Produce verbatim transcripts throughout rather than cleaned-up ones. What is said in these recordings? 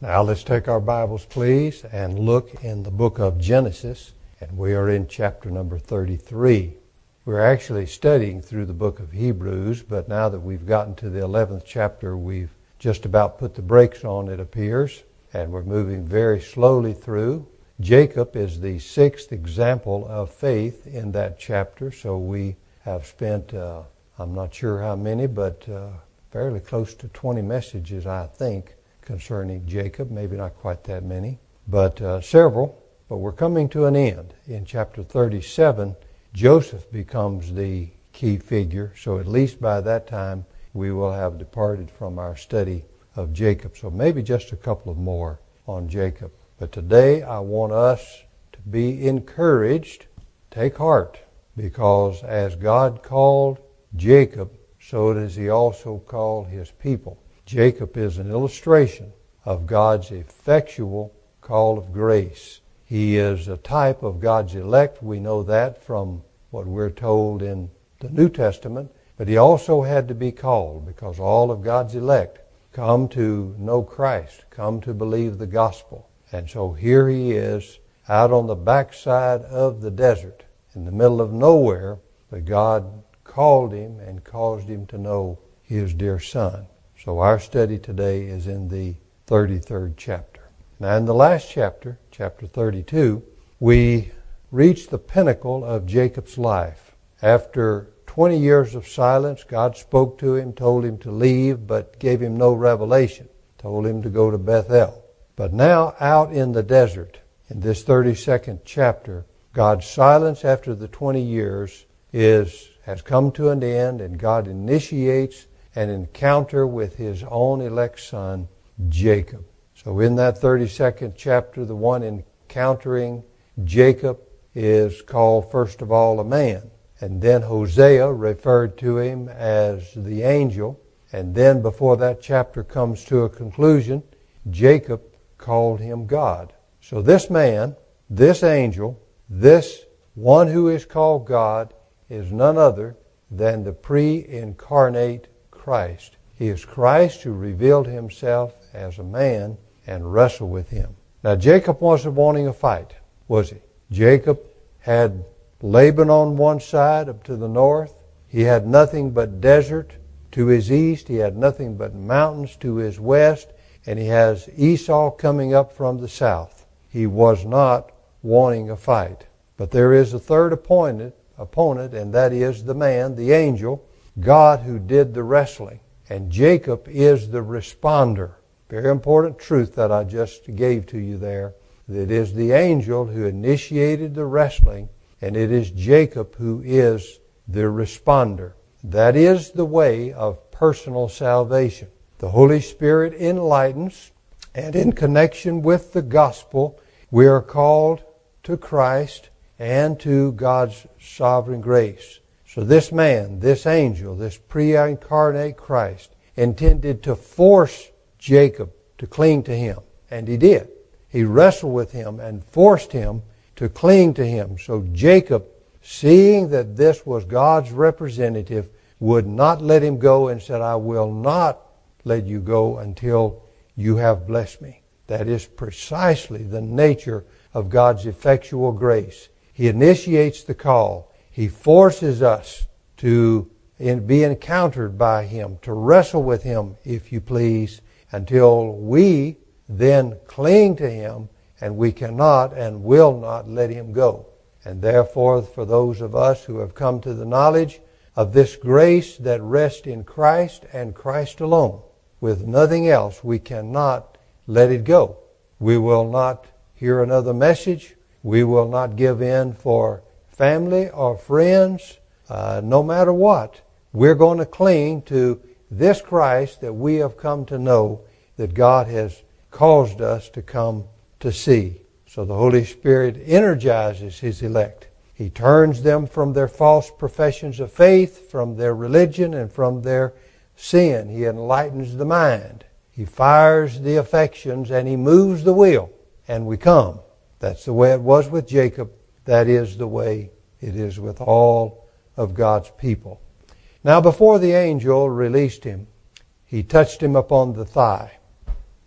Now let's take our Bibles, please, and look in the book of Genesis, and we are in chapter number thirty-three. We're actually studying through the book of Hebrews, but now that we've gotten to the eleventh chapter, we've just about put the brakes on, it appears, and we're moving very slowly through. Jacob is the sixth example of faith in that chapter, so we have spent, uh, I'm not sure how many, but uh, fairly close to twenty messages, I think, concerning Jacob, maybe not quite that many, but uh, several. But we're coming to an end. In chapter thirty-seven, Joseph becomes the key figure, so at least by that time we will have departed from our study of Jacob. So maybe just a couple of more on Jacob. But today I want us to be encouraged, take heart, because as God called Jacob, so does He also call His people. Jacob is an illustration of God's effectual call of grace. He is a type of God's elect. We know that from what we're told in the New Testament. But he also had to be called because all of God's elect come to know Christ, come to believe the gospel. And so here he is out on the backside of the desert, in the middle of nowhere, but God called him and caused him to know His dear Son. So our study today is in the thirty-third chapter. Now in the last chapter, chapter thirty-two, we reach the pinnacle of Jacob's life. After twenty years of silence, God spoke to him, told him to leave, but gave him no revelation. Told him to go to Bethel. But now out in the desert, in this thirty-second chapter, God's silence after the twenty years is has come to an end, and God initiates an encounter with His own elect son, Jacob. So in that thirty-second chapter, the one encountering Jacob is called first of all a man. And then Hosea referred to him as the angel. And then before that chapter comes to a conclusion, Jacob called him God. So this man, this angel, this one who is called God is none other than the pre-incarnate Christ. He is Christ who revealed Himself as a man and wrestled with Him. Now Jacob wasn't wanting a fight, was he? Jacob had Laban on one side up to the north. He had nothing but desert to his east. He had nothing but mountains to his west. And he has Esau coming up from the south. He was not wanting a fight. But there is a third opponent, opponent, and that is the man, the angel, God who did the wrestling. And Jacob is the responder. Very important truth that I just gave to you there. That it is the angel who initiated the wrestling, and it is Jacob who is the responder. That is the way of personal salvation. The Holy Spirit enlightens, and in connection with the gospel, we are called to Christ and to God's sovereign grace. So this man, this angel, this pre-incarnate Christ, intended to force Jacob to cling to him. And he did. He wrestled with him and forced him to cling to him. So Jacob, seeing that this was God's representative, would not let him go and said, I will not let you go until you have blessed me. That is precisely the nature of God's effectual grace. He initiates the call. He forces us to be encountered by Him, to wrestle with Him, if you please, until we then cling to Him, and we cannot and will not let Him go. And therefore, for those of us who have come to the knowledge of this grace that rests in Christ and Christ alone, with nothing else, we cannot let it go. We will not hear another message. We will not give in for family or friends, uh, no matter what. We're going to cling to this Christ that we have come to know, that God has caused us to come to see. So the Holy Spirit energizes His elect. He turns them from their false professions of faith, from their religion, and from their sin. He enlightens the mind. He fires the affections, and He moves the will, and we come. That's the way it was with Jacob. That is the way it is with all of God's people. Now before the angel released him, he touched him upon the thigh.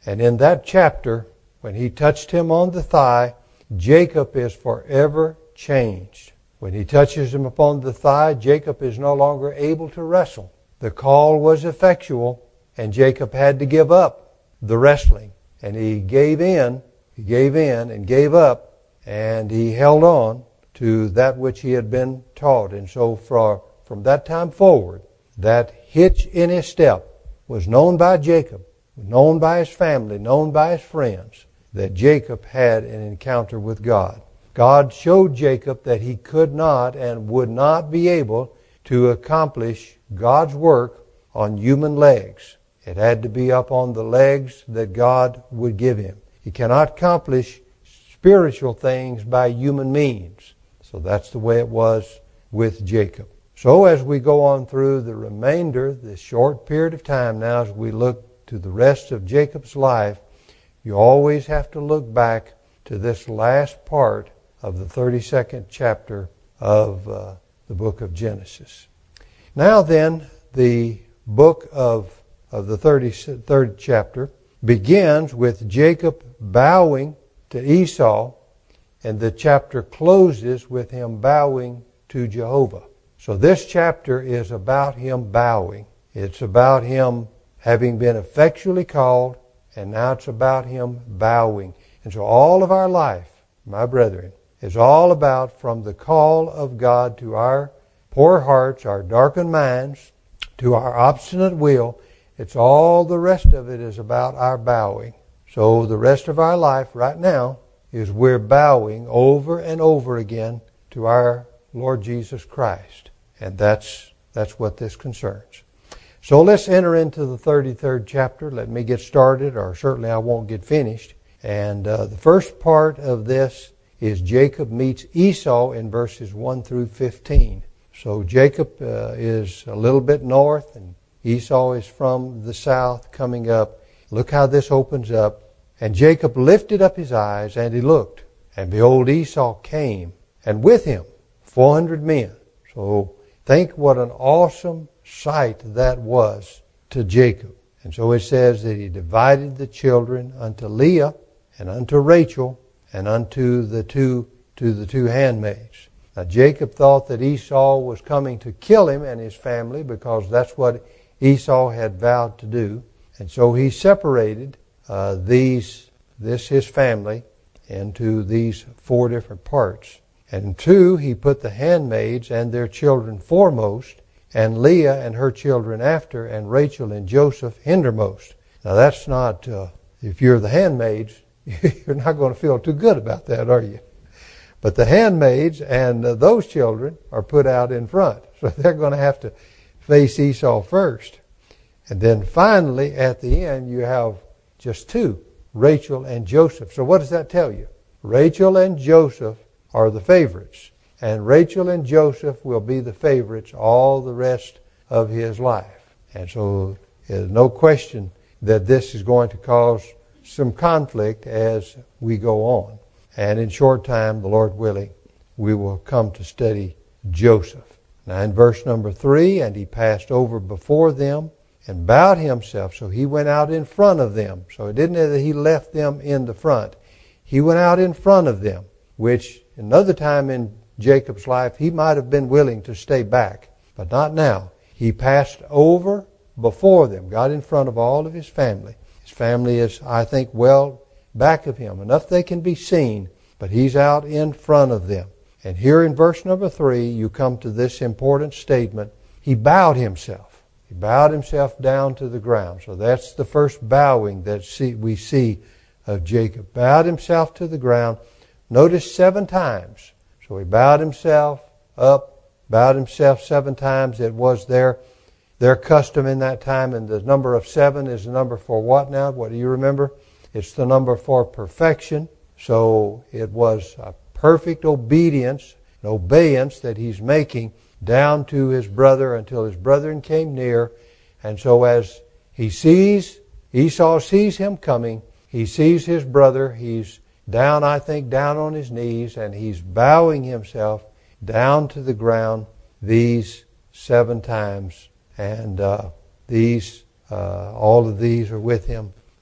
And in that chapter, when he touched him on the thigh, Jacob is forever changed. When he touches him upon the thigh, Jacob is no longer able to wrestle. The call was effectual, and Jacob had to give up the wrestling. And he gave in, he gave in and gave up, and he held on to that which he had been taught. And so for, from that time forward, that hitch in his step was known by Jacob, known by his family, known by his friends, that Jacob had an encounter with God. God showed Jacob that he could not and would not be able to accomplish God's work on human legs. It had to be up on the legs that God would give him. He cannot accomplish spiritual things by human means. So that's the way it was with Jacob. So as we go on through the remainder, this short period of time now, as we look to the rest of Jacob's life, you always have to look back to this last part of the thirty-second chapter of uh, the book of Genesis. Now then, the book of, of the thirty-third chapter begins with Jacob bowing to Esau, and the chapter closes with him bowing to Jehovah. So this chapter is about him bowing. It's about him having been effectually called, and now it's about him bowing. And so all of our life, my brethren, is all about from the call of God to our poor hearts, our darkened minds, to our obstinate will. It's all the rest of it is about our bowing. So the rest of our life right now is we're bowing over and over again to our Lord Jesus Christ. And that's that's what this concerns. So let's enter into the thirty-third chapter. Let me get started, or certainly I won't get finished. And uh, the first part of this is Jacob meets Esau in verses one through fifteen. So Jacob uh, is a little bit north, and Esau is from the south coming up. Look how this opens up. And Jacob lifted up his eyes, and he looked. And behold, Esau came, and with him four hundred men. So think what an awesome sight that was to Jacob. And so it says that he divided the children unto Leah and unto Rachel and unto the two to the two handmaids. Now Jacob thought that Esau was coming to kill him and his family, because that's what Esau had vowed to do. And so he separated uh, these this his family into these four different parts. And two, he put the handmaids and their children foremost, and Leah and her children after, and Rachel and Joseph hindermost. Now that's not, uh, if you're the handmaids, you're not going to feel too good about that, are you? But the handmaids and uh, those children are put out in front. So they're going to have to face Esau first. And then finally, at the end, you have just two, Rachel and Joseph. So what does that tell you? Rachel and Joseph are the favorites. And Rachel and Joseph will be the favorites all the rest of his life. And so there's no question that this is going to cause some conflict as we go on. And in short time, the Lord willing, we will come to study Joseph. Now in verse number three, and he passed over before them and bowed himself. So he went out in front of them. So it didn't that he left them in the front. He went out in front of them, which another time in Jacob's life, he might have been willing to stay back, but not now. He passed over before them, got in front of all of his family. His family is, I think, well back of him, enough they can be seen, but he's out in front of them. And here in verse number three, you come to this important statement. He bowed himself. He bowed himself down to the ground. So that's the first bowing that see, we see of Jacob. Bowed himself to the ground. Notice seven times. So he bowed himself up, bowed himself seven times. It was their, their custom in that time. And the number of seven is the number for what now? What do you remember? It's the number for perfection. So it was a perfect obedience, an obeyance that he's making down to his brother until his brethren came near. And so as he sees, Esau sees him coming, he sees his brother, he's down, I think, down on his knees, and he's bowing himself down to the ground these seven times. And uh, these, uh, all of these are with him.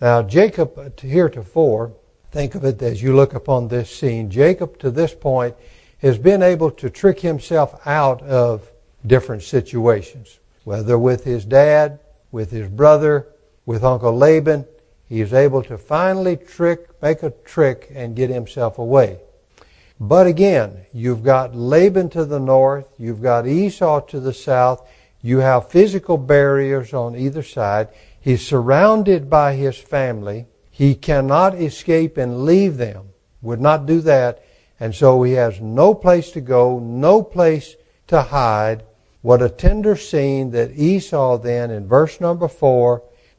Now, Jacob heretofore, think of it as you look upon this scene, Jacob to this point has been able to trick himself out of different situations, whether with his dad, with his brother, with Uncle Laban. He is able to finally trick, make a trick and get himself away. But again, you've got Laban to the north, you've got Esau to the south, you have physical barriers on either side. He's surrounded by his family. He cannot escape and leave them, would not do that. And so he has no place to go, no place to hide. What a tender scene that Esau then, in verse number four,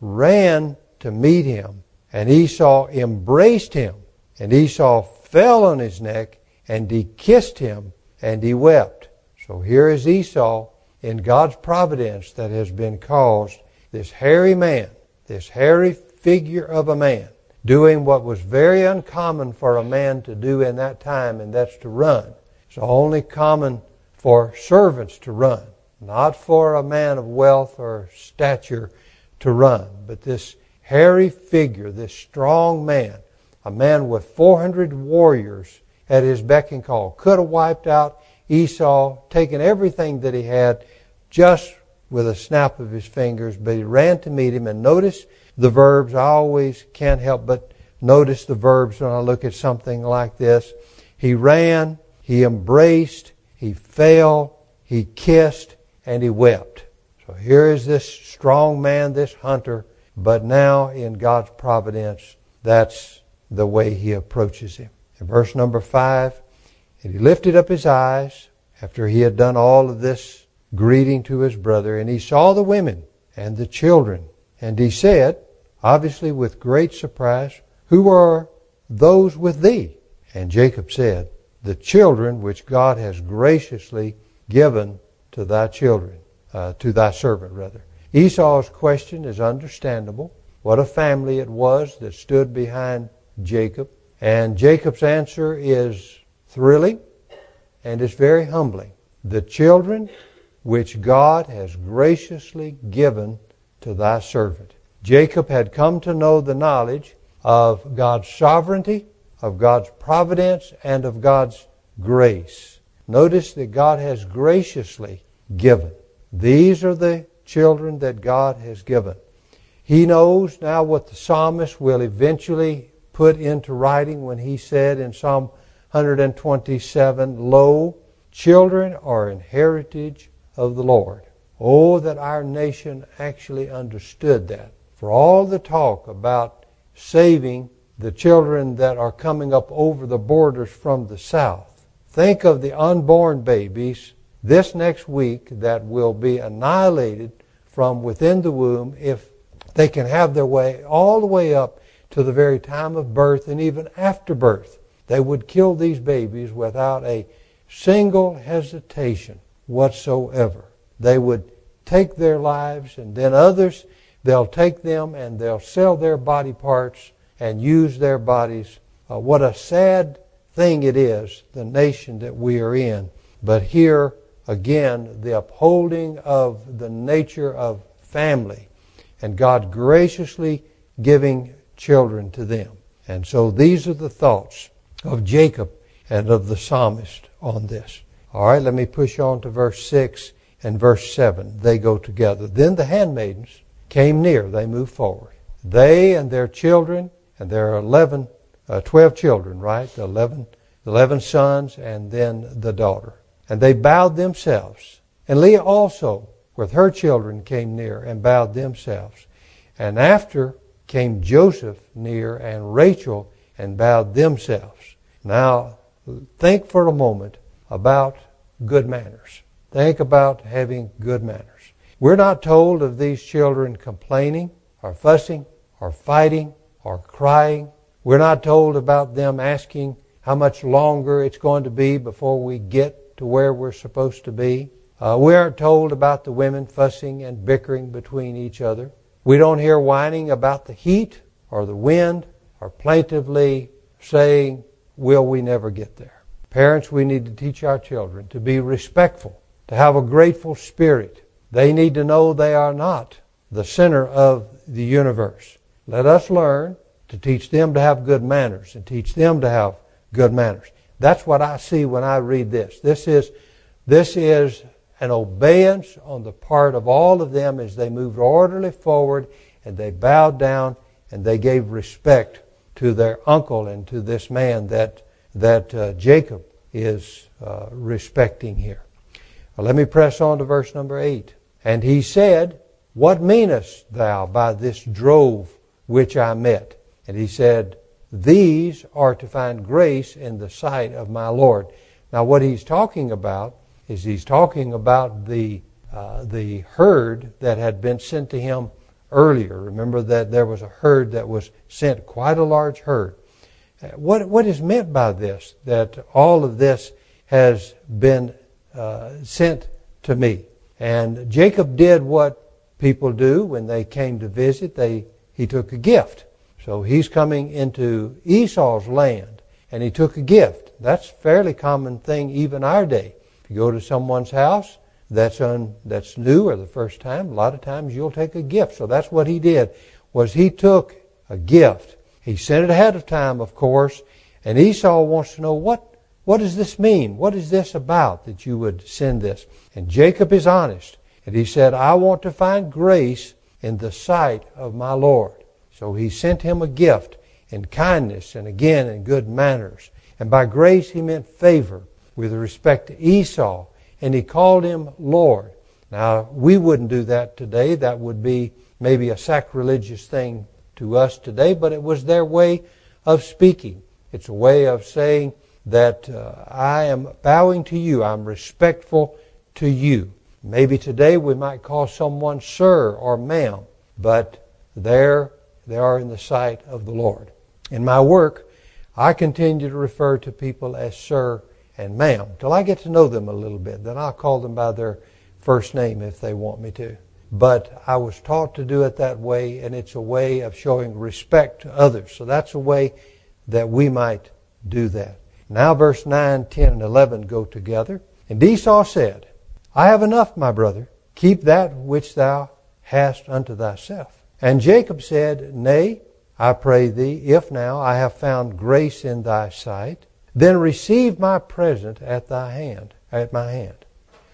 ran to meet him. And Esau embraced him. And Esau fell on his neck, and he kissed him, and he wept. So here is Esau in God's providence that has been caused, this hairy man, this hairy figure of a man, doing what was very uncommon for a man to do in that time, and that's to run. It's only common for servants to run, not for a man of wealth or stature to run. But this hairy figure, this strong man, a man with four hundred warriors at his beck and call, could have wiped out Esau, taken everything that he had just with a snap of his fingers, but he ran to meet him. And notice the verbs. I always can't help but notice the verbs when I look at something like this. He ran, he embraced, he fell, he kissed, and he wept. So here is this strong man, this hunter, but now in God's providence, that's the way he approaches him. In verse number five, and he lifted up his eyes after he had done all of this greeting to his brother, and he saw the women and the children. And he said, obviously with great surprise, who are those with thee? And Jacob said, the children which God has graciously given to thy children, uh, to thy servant rather. Esau's question is understandable. What a family it was that stood behind Jacob. And Jacob's answer is thrilling and it's very humbling. The children which God has graciously given to thy servant. Jacob had come to know the knowledge of God's sovereignty, of God's providence, and of God's grace. Notice that God has graciously given. These are the children that God has given. He knows now what the psalmist will eventually put into writing when he said in Psalm one twenty-seven, lo, children are an heritage of the Lord. Oh, that our nation actually understood that. For all the talk about saving the children that are coming up over the borders from the south, think of the unborn babies this next week that will be annihilated from within the womb if they can have their way all the way up to the very time of birth and even after birth. They would kill these babies without a single hesitation whatsoever. They would take their lives, and then others, they'll take them and they'll sell their body parts and use their bodies. Uh, what a sad thing it is, the nation that we are in. But here, again, the upholding of the nature of family and God graciously giving children to them. And so these are the thoughts of Jacob and of the psalmist on this. All right, let me push on to verse six and verse seven. They go together. Then the handmaidens came near. They moved forward. They and their children, and there are eleven, uh, twelve children, right? Eleven, eleven sons, and then the daughter. And they bowed themselves. And Leah also, with her children, came near and bowed themselves. And after came Joseph near and Rachel and bowed themselves. Now, think for a moment about good manners. Think about having good manners. We're not told of these children complaining or fussing or fighting or crying. We're not told about them asking how much longer it's going to be before we get to where we're supposed to be. Uh, we aren't told about the women fussing and bickering between each other. We don't hear whining about the heat or the wind or plaintively saying, will we never get there? Parents, we need to teach our children to be respectful, to have a grateful spirit. They need to know they are not the center of the universe. Let us learn to teach them to have good manners and teach them to have good manners. That's what I see when I read this. This is, this is an obedience on the part of all of them as they moved orderly forward and they bowed down and they gave respect to their uncle and to this man that, that uh, Jacob is uh, respecting here. Well, let me press on to verse number eight. And he said, what meanest thou by this drove which I met? And he said, these are to find grace in the sight of my Lord. Now what he's talking about is he's talking about the uh, the herd that had been sent to him earlier. Remember that there was a herd that was sent, quite a large herd. What what is meant by this? That all of this has been uh, sent to me. And Jacob did what people do when they came to visit. They he took a gift. So he's coming into Esau's land, and he took a gift. That's a fairly common thing even our day. If you go to someone's house that's un, that's new or the first time, a lot of times you'll take a gift. So that's what he did, was he took a gift. He sent it ahead of time, of course, and Esau wants to know, what, what does this mean? What is this about that you would send this? And Jacob is honest, and he said, I want to find grace in the sight of my Lord. So he sent him a gift in kindness and again in good manners. And by grace he meant favor with respect to Esau. And he called him Lord. Now we wouldn't do that today. That would be maybe a sacrilegious thing to us today. But it was their way of speaking. It's a way of saying that uh, I am bowing to you. I'm respectful to you. Maybe today we might call someone sir or ma'am. But there they are in the sight of the Lord. In my work, I continue to refer to people as sir and ma'am till I get to know them a little bit. Then I'll call them by their first name if they want me to. But I was taught to do it that way, and it's a way of showing respect to others. So that's a way that we might do that. Now verse nine, ten, and eleven go together. And Esau said, I have enough, my brother. Keep that which thou hast unto thyself. And Jacob said, Nay, I pray thee, if now I have found grace in thy sight, then receive my present at thy hand, at my hand.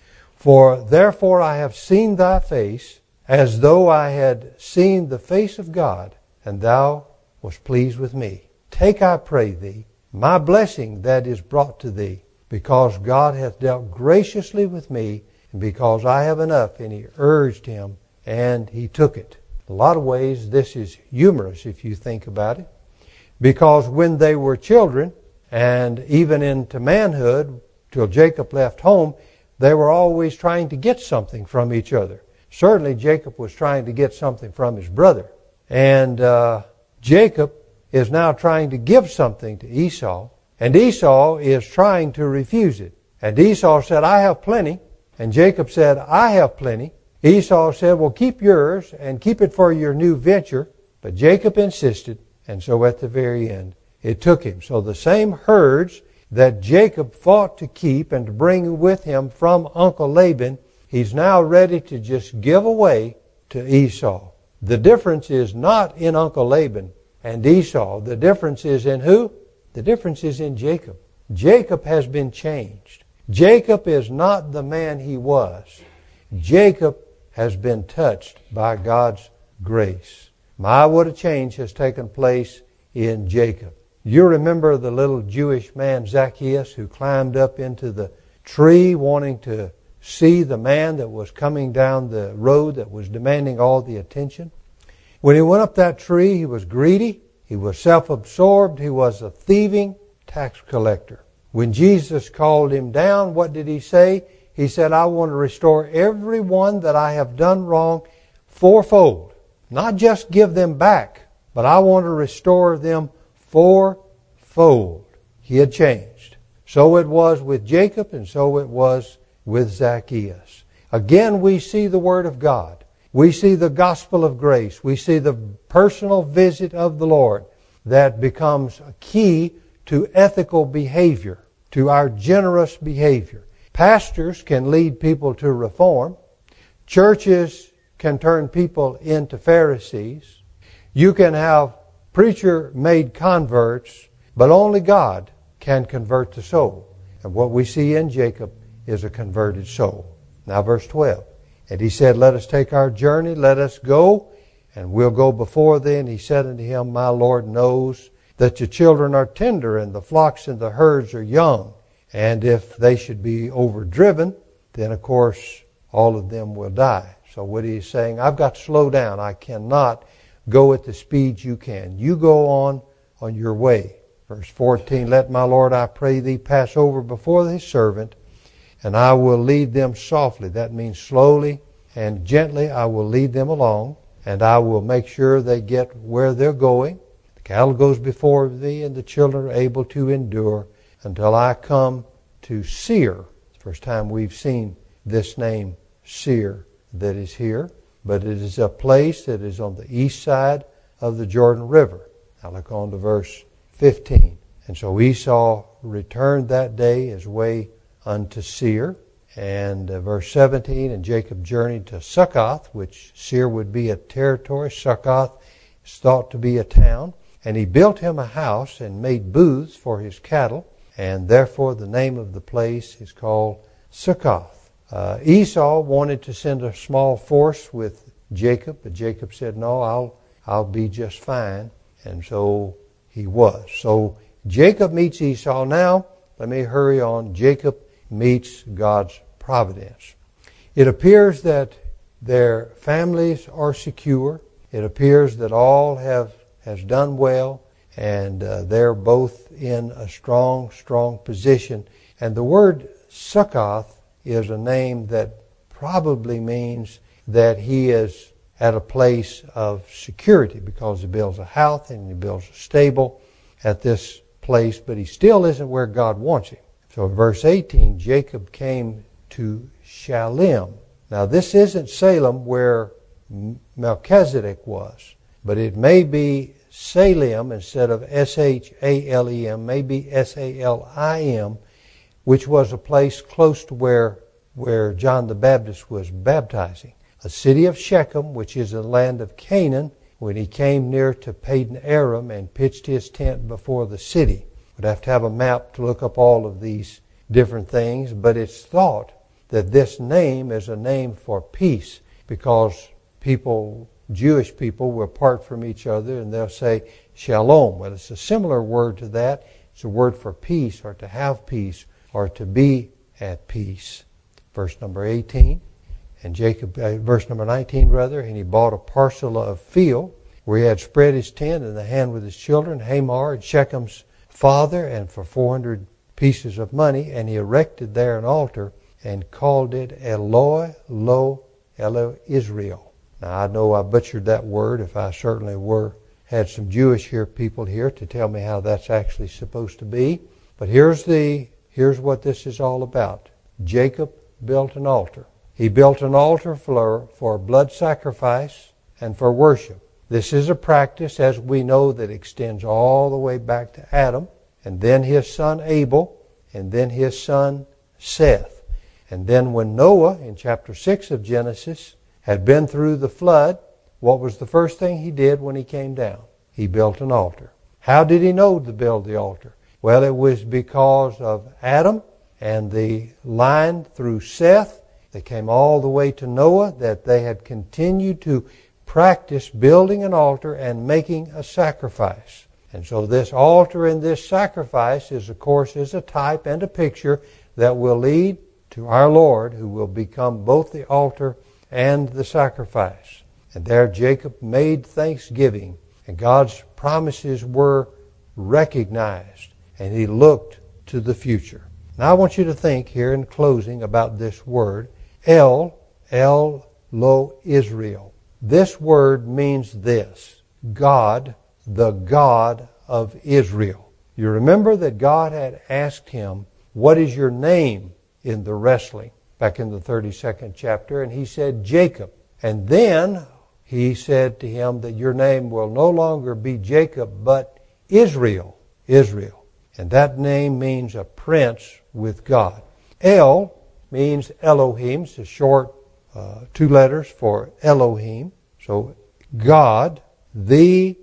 For therefore I have seen thy face, as though I had seen the face of God, and thou wast pleased with me. Take, I pray thee, my blessing that is brought to thee, because God hath dealt graciously with me, and because I have enough. And he urged him, and he took it. In a lot of ways, this is humorous if you think about it. Because when they were children, and even into manhood, till Jacob left home, they were always trying to get something from each other. Certainly Jacob was trying to get something from his brother. And uh, Jacob is now trying to give something to Esau. And Esau is trying to refuse it. And Esau said, I have plenty. And Jacob said, I have plenty. Esau said, well, keep yours and keep it for your new venture. But Jacob insisted, and so at the very end, it took him. So the same herds that Jacob fought to keep and to bring with him from Uncle Laban, he's now ready to just give away to Esau. The difference is not in Uncle Laban and Esau. The difference is in who? The difference is in Jacob. Jacob has been changed. Jacob is not the man he was. Jacob has been touched by God's grace. My, what a change has taken place in Jacob. You remember the little Jewish man Zacchaeus who climbed up into the tree wanting to see the man that was coming down the road that was demanding all the attention? When he went up that tree, he was greedy, he was self-absorbed, he was a thieving tax collector. When Jesus called him down, what did he say? He said, I want to restore everyone that I have done wrong fourfold. Not just give them back, but I want to restore them fourfold. He had changed. So it was with Jacob, and so it was with Zacchaeus. Again, we see the Word of God. We see the gospel of grace. We see the personal visit of the Lord that becomes a key to ethical behavior, to our generous behavior. Pastors can lead people to reform. Churches can turn people into Pharisees. You can have preacher-made converts, but only God can convert the soul. And what we see in Jacob is a converted soul. Now verse twelve. And he said, let us take our journey, let us go, and we'll go before thee. And he said unto him, my Lord knows that your children are tender, and the flocks and the herds are young. And if they should be overdriven, then of course all of them will die. So what he's saying, I've got to slow down. I cannot go at the speed you can. You go on on your way. Verse fourteen, let my Lord, I pray thee, pass over before his servant, and I will lead them softly. That means slowly and gently I will lead them along, and I will make sure they get where they're going. The cattle goes before thee, and the children are able to endure until I come to Seir. It's the first time we've seen this name Seir that is here, but it is a place that is on the east side of the Jordan River. Now look on to verse fifteen. And so Esau returned that day his way unto Seir. And uh, verse seventeen, and Jacob journeyed to Succoth, which Seir would be a territory. Succoth is thought to be a town. And he built him a house and made booths for his cattle. And therefore the name of the place is called Succoth. Uh, Esau wanted to send a small force with Jacob, but Jacob said, no, I'll, I'll be just fine. And so he was. So Jacob meets Esau. Now, let me hurry on. Jacob meets God's providence. It appears that their families are secure. It appears that all have has done well, and uh, they're both in a strong, strong position. And the word Succoth is a name that probably means that he is at a place of security, because he builds a house and he builds a stable at this place, but he still isn't where God wants him. So in verse eighteen, Jacob came to Shalem. Now this isn't Salem where Melchizedek was, but it may be Salem instead of S H A L E M, maybe S A L I M, which was a place close to where, where John the Baptist was baptizing. A city of Shechem, which is the land of Canaan, when he came near to Padan Aram and pitched his tent before the city. We'd have to have a map to look up all of these different things, but it's thought that this name is a name for peace, because people, Jewish people, will part from each other and they'll say shalom. Well, it's a similar word to that. It's a word for peace, or to have peace, or to be at peace. Verse number eighteen. And Jacob, uh, verse number nineteen rather, and he bought a parcel of field where he had spread his tent in the hand with his children, Hamor and Shechem's father, and for four hundred pieces of money, and he erected there an altar and called it Eloi Lo Elo Israel. Now I know I butchered that word. If I certainly were, had some Jewish here people here to tell me how that's actually supposed to be. But here's the here's what this is all about. Jacob built an altar. He built an altar for, for blood sacrifice and for worship. This is a practice, as we know, that extends all the way back to Adam, and then his son Abel, and then his son Seth. And then when Noah, in chapter six of Genesis, had been through the flood, what was the first thing he did when he came down? He built an altar. How did he know to build the altar? Well, it was because of Adam and the line through Seth that came all the way to Noah, that they had continued to practice building an altar and making a sacrifice. And so this altar and this sacrifice is, of course, is a type and a picture that will lead to our Lord, who will become both the altar and the sacrifice. And there Jacob made thanksgiving, and God's promises were recognized, and he looked to the future. Now I want you to think here in closing about this word, El, El Lo Israel. This word means this: God, the God of Israel. You remember that God had asked him, what is your name in the wrestling? Back in the thirty-second chapter, and he said Jacob. And then he said to him that your name will no longer be Jacob, but Israel. Israel. And that name means a prince with God. El means Elohim. It's a short uh, two letters for Elohim. So God, the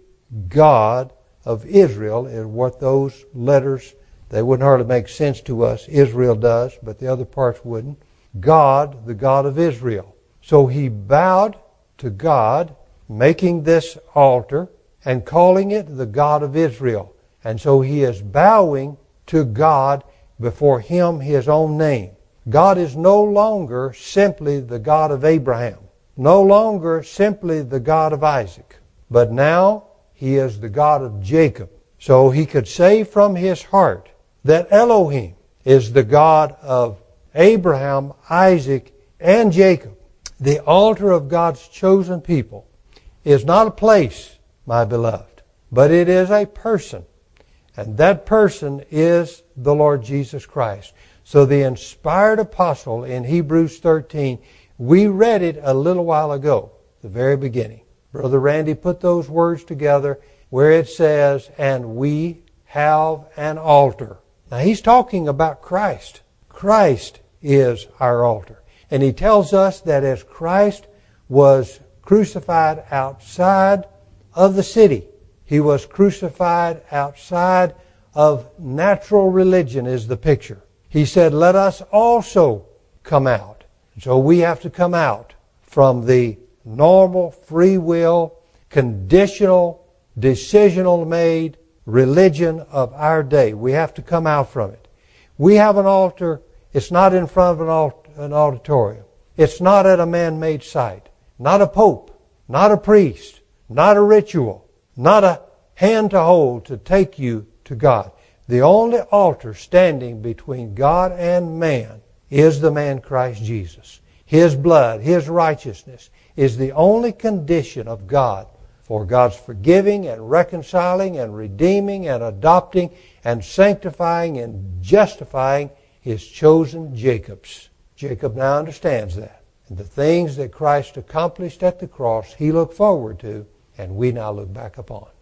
God of Israel is what those letters, they wouldn't hardly make sense to us. Israel does, but the other parts wouldn't. God, the God of Israel. So he bowed to God, making this altar and calling it the God of Israel. And so he is bowing to God before him, his own name. God is no longer simply the God of Abraham, no longer simply the God of Isaac, but now he is the God of Jacob. So he could say from his heart that Elohim is the God of Abraham, Isaac, and Jacob. The altar of God's chosen people is not a place, my beloved, but it is a person. And that person is the Lord Jesus Christ. So the inspired apostle in Hebrews thirteen, we read it a little while ago, the very beginning. Brother Randy put those words together where it says, and we have an altar. Now he's talking about Christ. Christ is our altar. And he tells us that as Christ was crucified outside of the city, he was crucified outside of natural religion is the picture. He said, let us also come out. So we have to come out from the normal, free will, conditional, decisional made religion of our day. We have to come out from it. We have an altar. It's not in front of an auditorium. It's not at a man-made site. Not a pope. Not a priest. Not a ritual. Not a hand to hold to take you to God. The only altar standing between God and man is the man Christ Jesus. His blood, His righteousness is the only condition of God for God's forgiving and reconciling and redeeming and adopting and sanctifying and justifying His chosen Jacobs. Jacob now understands that. And the things that Christ accomplished at the cross, he looked forward to, and we now look back upon.